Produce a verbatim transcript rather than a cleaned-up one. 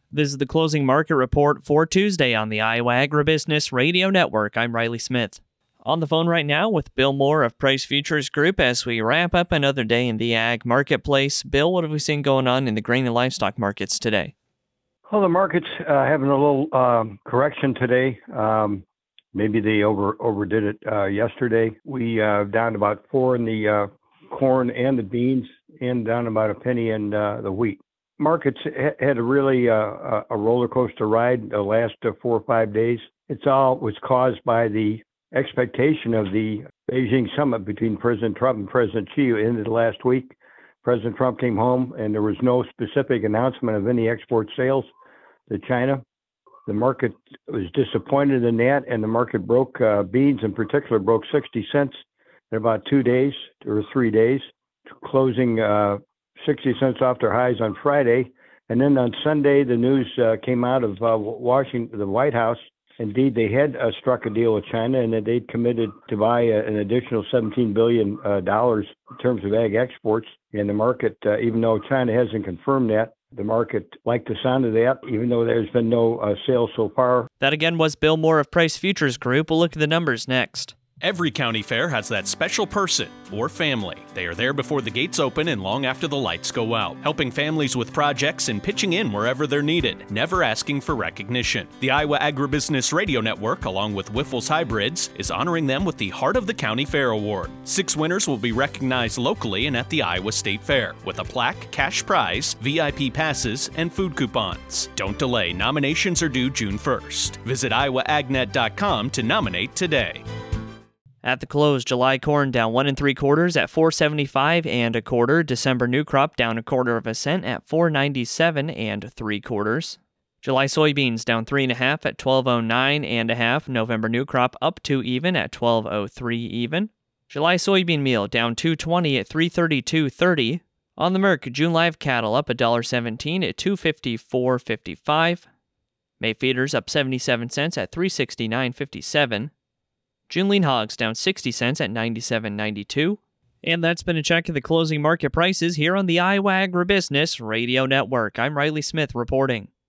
This is the closing market report for Tuesday on the Iowa Agribusiness Radio Network. I'm Riley Smith. On the phone right now with Bill Moore of Price Futures Group as we wrap up another day in the ag marketplace. Bill, what have we seen going on in the grain and livestock markets today? Well, the market's uh, having a little um, correction today. Um, maybe they over overdid it uh, yesterday. We uh, down about four in the uh, corn and the beans, and down about a penny in uh, the wheat. Markets ha- had a really uh, a roller coaster ride the last uh, four or five days. It's all was caused by the expectation of the Beijing summit between President Trump and President Xi ended last week. President Trump came home and there was no specific announcement of any export sales to China. The market was disappointed in that, and the market broke, uh, beans in particular, broke sixty cents in about two days or three days, closing uh, sixty cents off their highs on Friday. And then on Sunday, the news uh, came out of uh, Washington, the White House. Indeed, they had uh, struck a deal with China, and that they'd committed to buy uh, an additional seventeen billion dollars uh, in terms of ag exports. And the market, uh, even though China hasn't confirmed that, the market liked the sound of that, even though there's been no uh, sales so far. That again was Bill Moore of Price Futures Group. We'll look at the numbers next. Every county fair has that special person or family. They are there before the gates open and long after the lights go out, helping families with projects and pitching in wherever they're needed, never asking for recognition. The Iowa Agribusiness Radio Network, along with Wyffels Hybrids, is honoring them with the Heart of the County Fair Award. Six winners will be recognized locally and at the Iowa State Fair, with a plaque, cash prize, V I P passes, and food coupons. Don't delay. Nominations are due June first. Visit iowa ag net dot com to nominate today. At the close, July corn down one and three quarters at four seventy-five and a quarter. December new crop down a quarter of a cent at four ninety-seven and three quarters. July soybeans down three and a half at twelve oh nine and a half. November new crop up two even at twelve oh three even. July soybean meal down two twenty at three thirty-two thirty. On the Merc, June live cattle up one seventeen at two fifty-four fifty-five. May feeders up seventy-seven cents at three sixty-nine fifty-seven. June lean hogs down sixty cents at ninety-seven ninety-two. And that's been a check of the closing market prices here on the Iowa Agribusiness Radio Network. I'm Riley Smith reporting.